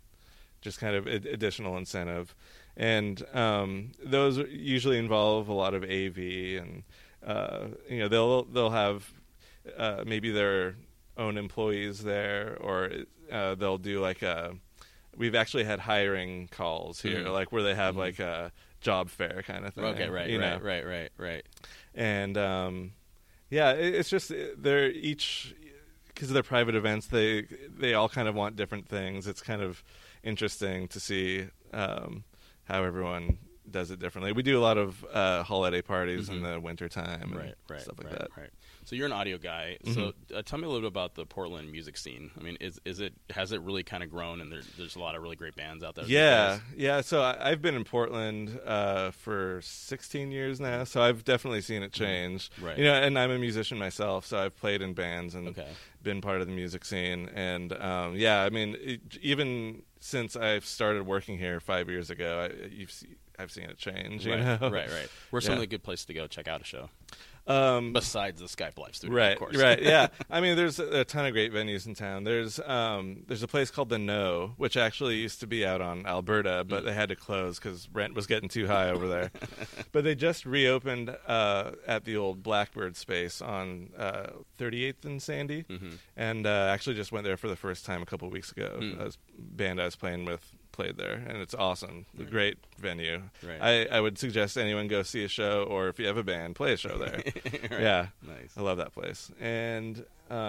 just kind of ad- additional incentive. And um, those usually involve a lot of A V, and uh, you know, they'll they'll have uh, maybe their own employees there, or uh, they'll do like a. We've actually had hiring calls here, mm-hmm. like where they have mm-hmm. like a job fair kind of thing. Okay, right, you right, know? right, right, right. And um, yeah, it, it's just they're each because they're private events. They they all kind of want different things. It's kind of interesting to see um, how everyone does it differently. We do a lot of uh, holiday parties mm-hmm. in the wintertime, right, right, stuff like right, that. Right. So you're an audio guy. Mm-hmm. So uh, tell me a little bit about the Portland music scene. I mean, is is it has it really kind of grown, and there, there's a lot of really great bands out there? Yeah, yeah. So I, I've been in Portland uh, for sixteen years now, so I've definitely seen it change. Right. You know, and I'm a musician myself, so I've played in bands and okay. been part of the music scene. And um, yeah, I mean, it, even since I've started working here five years ago, I, you've see, I've seen it change. You right, know? right, right. Where's yeah. some of the good places to go check out a show? Um, Besides the Skype Live studio, right, of course. right, yeah. I mean, there's a, a ton of great venues in town. There's um, there's a place called the No, which actually used to be out on Alberta, but mm. they had to close because rent was getting too high over there. But they just reopened uh, at the old Blackbird space on uh, thirty-eighth and Sandy, mm-hmm. and uh, actually just went there for the first time a couple of weeks ago. Mm. A band I was playing with played there, and it's awesome. Right. Great venue. Right. I, I would suggest anyone go see a show, or if you have a band, play a show there. right. Yeah, nice. I love that place. And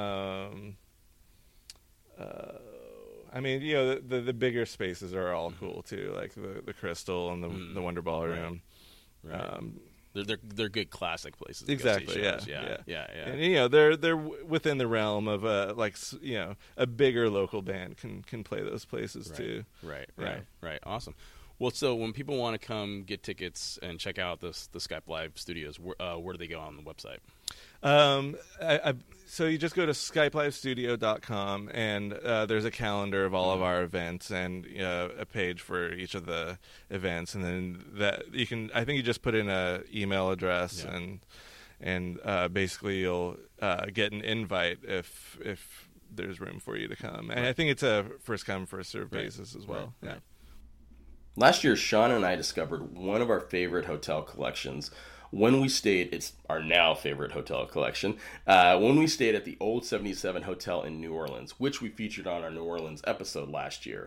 um, uh, I mean, you know, the, the the bigger spaces are all cool too, like the the Crystal and the mm. the Wonder Ballroom. Right. right. Um, They're, they're they're good classic places. To exactly. go see Yeah, shows. yeah. Yeah. Yeah. Yeah. And you know, they're they're within the realm of a like you know a bigger local band can can play those places right. too. Right. Yeah. Right. Right. Awesome. Well, so when people want to come get tickets and check out this the Skype Live studios, where, uh, where do they go on the website? Um, I, I, so you just go to skype live studio dot com, and uh, there's a calendar of all mm-hmm. of our events and uh, a page for each of the events, and then that you can. I think you just put in a email address, yeah. and and uh, basically you'll uh, get an invite if if there's room for you to come. And right. I think it's a first come first served right. basis as well. Right. Yeah. Right. Last year, Sean and I discovered one of our favorite hotel collections when we stayed, it's our now favorite hotel collection, uh, when we stayed at the Old seventy-seven Hotel in New Orleans, which we featured on our New Orleans episode last year.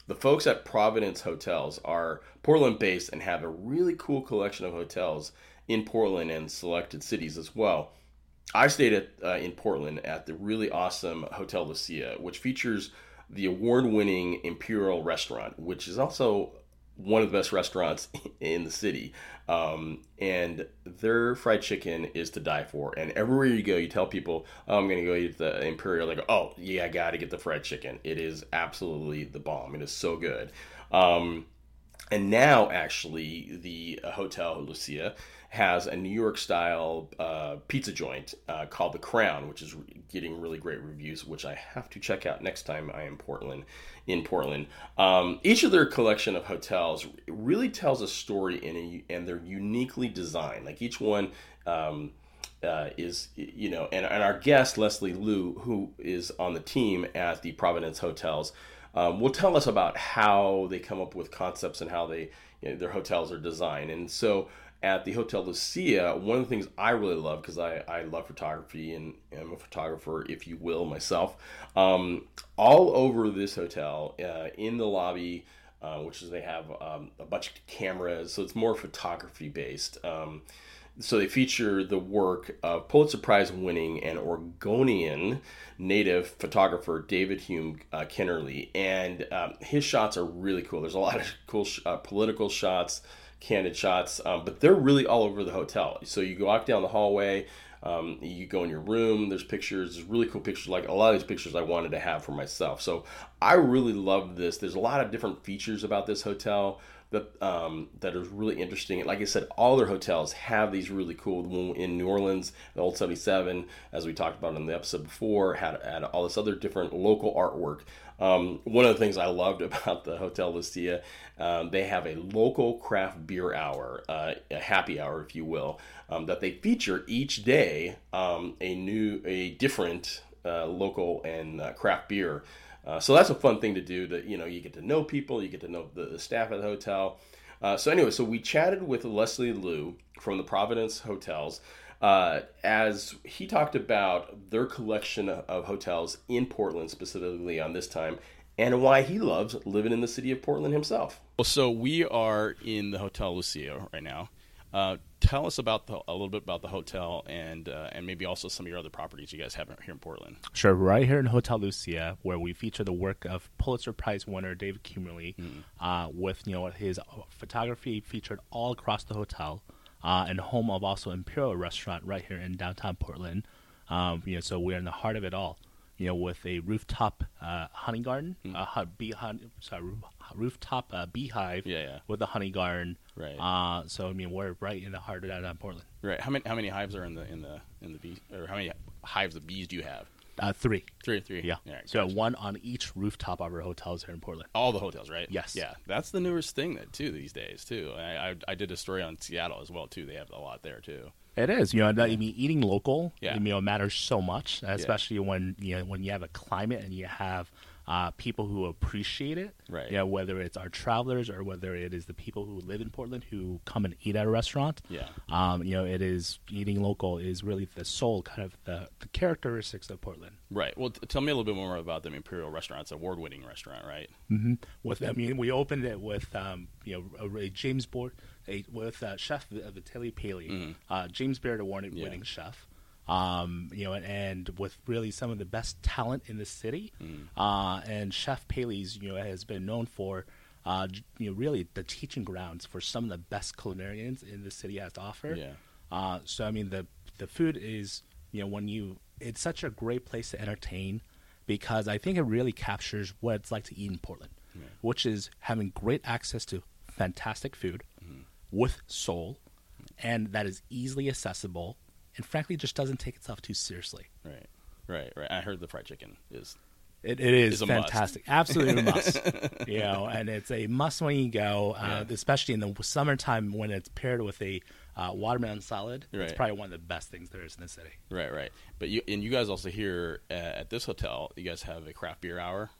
the folks at Providence Hotels are Portland-based and have a really cool collection of hotels in Portland and selected cities as well. I stayed at uh, in Portland at the really awesome Hotel Lucia, which features the award-winning Imperial Restaurant, which is also one of the best restaurants in the city. Um, and their fried chicken is to die for. And everywhere you go, you tell people, oh, I'm going to go eat the Imperial. They go, oh, yeah, I got to get the fried chicken. It is absolutely the bomb. It is so good. Um, and now, actually, the uh, Hotel Lucia has a New York-style uh, pizza joint uh, called The Crown, which is re- getting really great reviews, which I have to check out next time I am Portland, in Portland. Um, each of their collection of hotels really tells a story, in a, and they're uniquely designed. Like each one um, uh, is, you know, and, and our guest, Leslie Liu, who is on the team at the Providence Hotels, um, will tell us about how they come up with concepts and how they, you know, their hotels are designed. And so at the Hotel Lucia, one of the things I really love, because I, I love photography and am a photographer, if you will, myself, um, all over this hotel, uh, in the lobby, uh, which is they have um, a bunch of cameras, so it's more photography based. Um, so they feature the work of Pulitzer Prize winning and Oregonian native photographer David Hume uh, Kennerly, and um, his shots are really cool. There's a lot of cool sh- uh, political shots, candid shots, um, but they're really all over the hotel. So you go walk down the hallway, um, you go in your room, there's pictures, there's really cool pictures, like a lot of these pictures I wanted to have for myself. So I really love this. There's a lot of different features about this hotel that um, that is really interesting. Like I said, all their hotels have these really cool. In New Orleans, the Old seventy-seven, as we talked about in the episode before, had, had all this other different local artwork. Um, one of the things I loved about the Hotel Lucia, um, they have a local craft beer hour, uh, a happy hour, if you will, um, that they feature each day, um, a new, a different uh, local and uh, craft beer. Uh, so that's a fun thing to do. That, you know, you get to know people, you get to know the, the staff at the hotel. Uh, so anyway, so we chatted with Leslie Liu from the Providence Hotels. Uh, as he talked about their collection of hotels in Portland, specifically on this time, and why he loves living in the city of Portland himself. Well, so we are in the Hotel Lucia right now. Uh, tell us about the, a little bit about the hotel and uh, and maybe also some of your other properties you guys have here in Portland. Sure. Right here in Hotel Lucia, where we feature the work of Pulitzer Prize winner David Kimmerly, mm. uh, with, you know, his photography featured all across the hotel. Uh, and home of also Imperial Restaurant right here in downtown Portland. Um, you know, so we're in the heart of it all. You know, with a rooftop uh, honey garden, mm. uh, bee honey, sorry, rooftop uh, beehive, yeah, yeah. with a honey garden. Right. Uh, so I mean, we're right in the heart of downtown Portland. Right. How many how many hives are in the in the in the bee, or how many hives of bees do you have? Uh, three. Three, three. Yeah. Right, so gotcha. One on each rooftop of our hotels here in Portland. All the hotels, right? Yes. Yeah. That's the newest thing that too these days too. I, I I did a story on Seattle as well too. They have a lot there too. It is, you know. I mean, eating local, yeah. you know, matters so much, especially yeah. when you know when you have a climate and you have uh, people who appreciate it. Right. You know, whether it's our travelers or whether it is the people who live in Portland who come and eat at a restaurant. Yeah. Um, you know, it is eating local is really the soul, kind of the, the characteristics of Portland. Right. Well, t- tell me a little bit more about the Imperial Restaurant. It's an award-winning restaurant, right? Mm-hmm. With I mean, we opened it with um, you know a, a James Board. A, with uh, Chef Vitaly Paley, mm-hmm. uh, James Beard award-winning yeah. chef, um, you know, and, and with really some of the best talent in the city, mm. uh, and Chef Paley's, you know, has been known for, uh, you know, really the teaching grounds for some of the best culinarians in the city has to offer. Yeah. Uh, so I mean, the the food is, you know, when you, it's such a great place to entertain, because I think it really captures what it's like to eat in Portland, yeah. which is having great access to fantastic food. Mm-hmm. With soul, and that is easily accessible, and frankly, just doesn't take itself too seriously. Right, right, right. I heard the fried chicken is it, it is, is a fantastic, must. Absolutely a must. You know, and it's a must when you go, uh, yeah. especially in the summertime when it's paired with a uh, watermelon salad. Right. It's probably one of the best things there is in the city. Right, right. But you and you guys also here uh, at this hotel, you guys have a craft beer hour.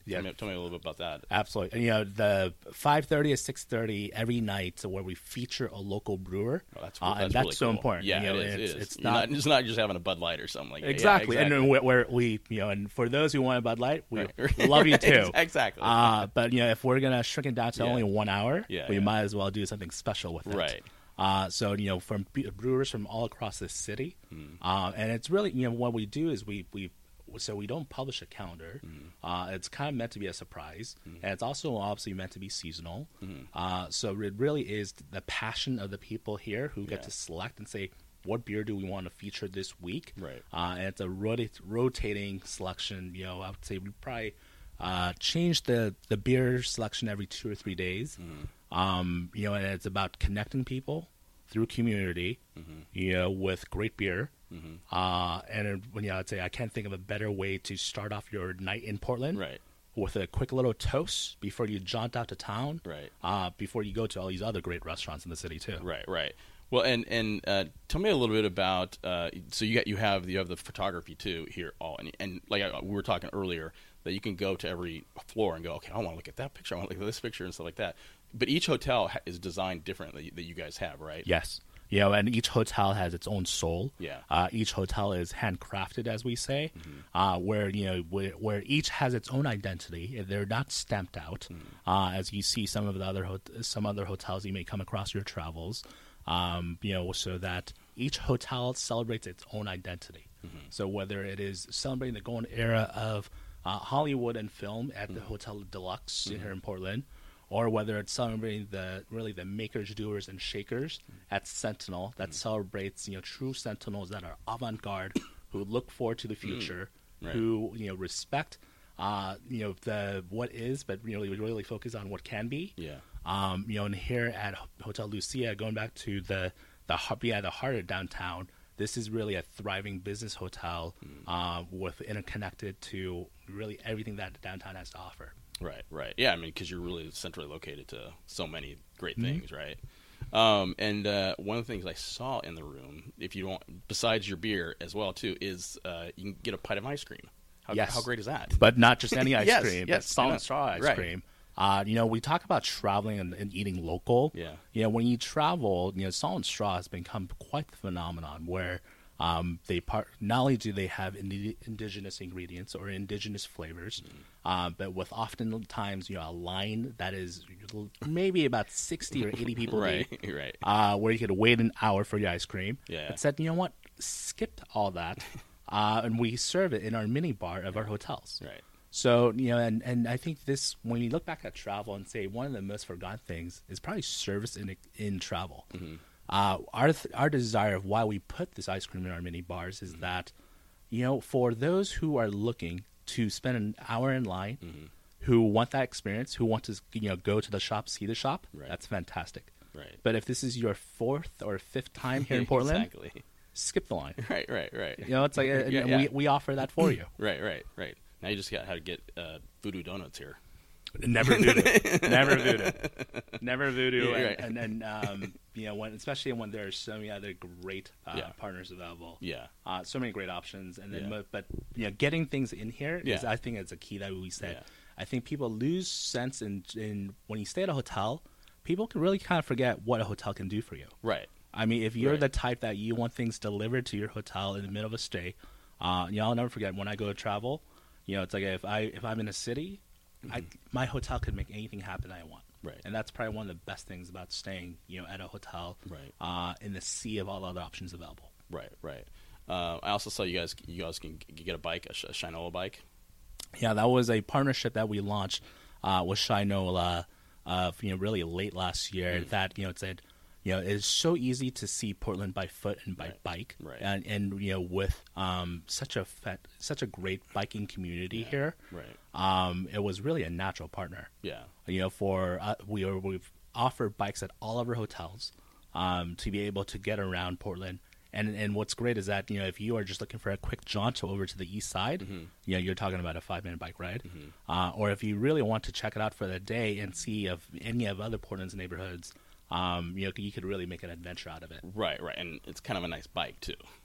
Yeah. Tell me, tell me a little bit about that. Absolutely. And, you know, the five thirty to six thirty every night where we feature a local brewer. Oh, that's, uh, that's and that's really so cool. important. Yeah, you know, it is. It's, it is. it's not, not, it's not just having a Bud Light or something like that. Exactly. Yeah, exactly. And where we, you know, and for those who want a Bud Light, we right. love you too. Exactly. Uh, but, you know, if we're going to shrink it down to yeah. only one hour, yeah, we yeah. might as well do something special with it. Right. Uh, so, you know, from brewers from all across the city. Mm. Uh, and it's really, you know, what we do is we, we so we don't publish a calendar. Mm. Uh, it's kind of meant to be a surprise. Mm. And it's also obviously meant to be seasonal. Mm. Uh, so it really is the passion of the people here who get yeah. to select and say, what beer do we want to feature this week? Right. Uh, and it's a rota- rotating selection. You know, I would say we probably uh, change the, the beer selection every two or three days. Mm. Um, you know, and it's about connecting people through community, mm-hmm. you know, with great beer. Mm-hmm. Uh, and when you know, I'd say I can't think of a better way to start off your night in Portland, right? With a quick little toast before you jaunt out to town, right? Uh, before you go to all these other great restaurants in the city too, right? Right. Well, and and uh, tell me a little bit about. Uh, so you got you have you have the photography too here, all and and like I, we were talking earlier that you can go to every floor and go, okay, I want to look at that picture, I want to look at this picture and stuff like that. But each hotel ha- is designed differently that you guys have, right? Yes. You know, and each hotel has its own soul. Yeah. Uh, each hotel is handcrafted, as we say, mm-hmm. uh, where you know where, where each has its own identity. They're not stamped out, mm-hmm. uh, as you see some of the other hot- some other hotels you may come across your travels. Um, you know, so that each hotel celebrates its own identity. Mm-hmm. So whether it is celebrating the golden era of uh, Hollywood and film at mm-hmm. the Hotel Deluxe mm-hmm. here in Portland, or whether it's celebrating the really the makers, doers, and shakers at Sentinel that mm. celebrates you know true Sentinels that are avant-garde, who look forward to the future, mm. right. who you know respect uh, you know the what is, but really really focus on what can be. Yeah. Um, you know, and here at Hotel Lucia, going back to the the yeah the heart of downtown, this is really a thriving business hotel mm. uh, with interconnected to really everything that downtown has to offer. Right, right. Yeah, I mean, because you're really centrally located to so many great things, mm-hmm. right? Um, and uh, one of the things I saw in the room, if you don't, besides your beer as well, too, is uh, you can get a pint of ice cream. How, yes. How great is that? But not just any ice yes, cream, yes, but salt and straw ice right. cream. Uh, you know, we talk about traveling and, and eating local. Yeah. You know, when you travel, you know, salt and straw has become quite the phenomenon where um, they part. Not only do they have indi- indigenous ingredients or indigenous flavors, mm. uh, but with oftentimes you know a line that is maybe about sixty or eighty people right, deep, right. Uh, where you could wait an hour for your ice cream. Yeah. But said, you know what, skip all that, uh, and we serve it in our mini bar of our hotels. Right. So, you know, and, and I think this, when you look back at travel and say one of the most forgotten things is probably service in in travel. Mm-hmm. Uh, our th- our desire of why we put this ice cream in our mini bars is mm-hmm. that, you know, for those who are looking to spend an hour in line, mm-hmm. who want that experience, who want to, you know, go to the shop, see the shop, right. that's fantastic. Right. But if this is your fourth or fifth time here in Portland, exactly. skip the line. Right, right, right. You know, it's like, yeah, and yeah. we we offer that for you. Right, right, right. Now you just got how to get uh, Voodoo Donuts here. Never voodoo, never voodoo, never voodoo, Yeah, and, right. and then um, you know when, especially when there's so many other great uh, Yeah. partners available. Yeah, uh, so many great options, and then Yeah. but, but you know getting things in here is Yeah. I think it's a key that we said. Yeah. I think people lose sense in in when you stay at a hotel, people can really kind of forget what a hotel can do for you. right. I mean, if you're Right. the type that you want things delivered to your hotel in the middle of a stay, uh, you know, I'll never forget when I go to travel. You know, it's like if I if I'm in a city, mm-hmm. I, my hotel could make anything happen I want. Right. And that's probably one of the best things about staying, you know, at a hotel. Right. Uh, in the sea of all other options available. Right, right. Uh, I also saw you guys. You guys can g- get a bike, a, Sh- a Shinola bike. Yeah, that was a partnership that we launched uh, with Shinola, uh, you know, really late last year. Mm. That you know, it said, you know, it's so easy to see Portland by foot and by Right. bike, Right. and and you know, with um, such a fa- such a great biking community Yeah. here, Right. um, it was really a natural partner. Yeah. You know, for uh, we are we've offered bikes at all of our hotels um, to be able to get around Portland. And and what's great is that, you know, if you are just looking for a quick jaunt over to the east side, mm-hmm. you know, you're talking about a five-minute bike ride. Mm-hmm. Uh, or if you really want to check it out for the day and see of any of other Portland's neighborhoods, um, you know, you could really make an adventure out of it. Right, right, and it's kind of a nice bike too.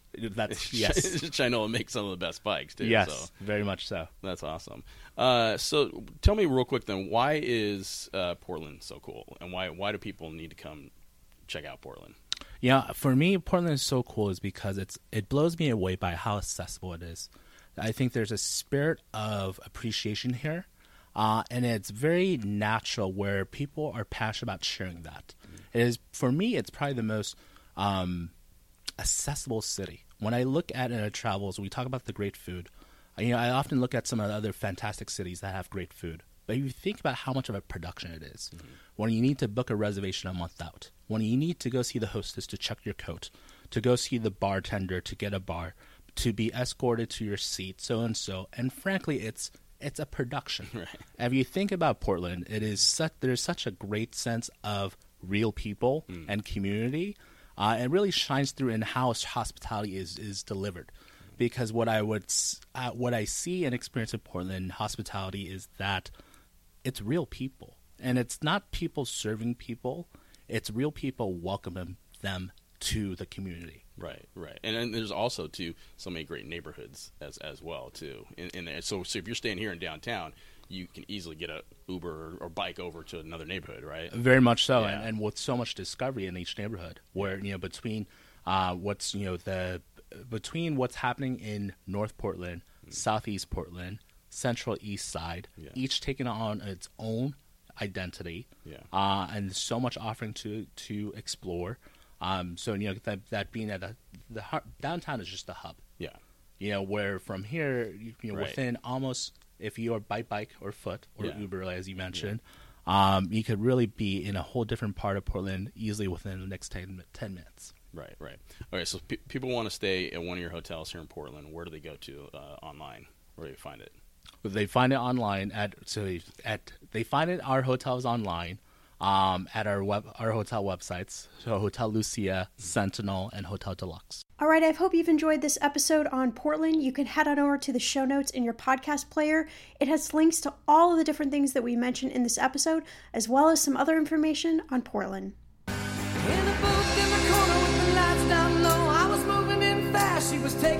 That's yes. Shinola makes some of the best bikes too. Yes, so. very much so. That's awesome. Uh, so tell me real quick then, why is uh, Portland so cool, and why why do people need to come check out Portland? Yeah, for me, Portland is so cool is because it's it blows me away by how accessible it is. I think there's a spirit of appreciation here, uh, and it's very natural where people are passionate about sharing that. Mm-hmm. It is for me, it's probably the most um, accessible city. When I look at it in travels, we talk about the great food. You know, I often look at some of the other fantastic cities that have great food. But if you think about how much of a production it is, mm-hmm. when you need to book a reservation a month out, when you need to go see the hostess to check your coat, to go see the bartender to get a bar, to be escorted to your seat, so and so, and frankly, it's it's a production. Right. If you think about Portland, it is such, there's such a great sense of real people mm. and community. Uh, it really shines through in how hospitality is, is delivered, because what I would uh, what I see and experience in Portland hospitality is that it's real people, and it's not people serving people; it's real people welcoming them to the community. Right, right, and then there's also too so many great neighborhoods as as well too. And, and so, so if you're staying here in downtown, you can easily get a Uber or, or bike over to another neighborhood, right? Very much so, yeah. and, and with so much discovery in each neighborhood, where you know between uh, what's you know the between what's happening in North Portland, mm. Southeast Portland, Central East Side, yeah. each taking on its own identity, yeah. uh, and so much offering to to explore. Um, so you know that that being at the the downtown is just the hub. Yeah. You know where from here you, you know right. within almost. If you are by bike or foot or yeah. Uber, as you mentioned, yeah. um, you could really be in a whole different part of Portland easily within the next ten, ten minutes. Right, right. All right, so pe- people want to stay at one of your hotels here in Portland. Where do they go to uh, online? Where do they find it? They find it online at so at they find it our hotels online um, at our web our hotel websites. So Hotel Lucia, Sentinel, and Hotel Deluxe. All right, I hope you've enjoyed this episode on Portland. You can head on over to the show notes in your podcast player. It has links to all of the different things that we mentioned in this episode, as well as some other information on Portland. In a booth in the corner with the lights down low, I was moving in fast, she was taking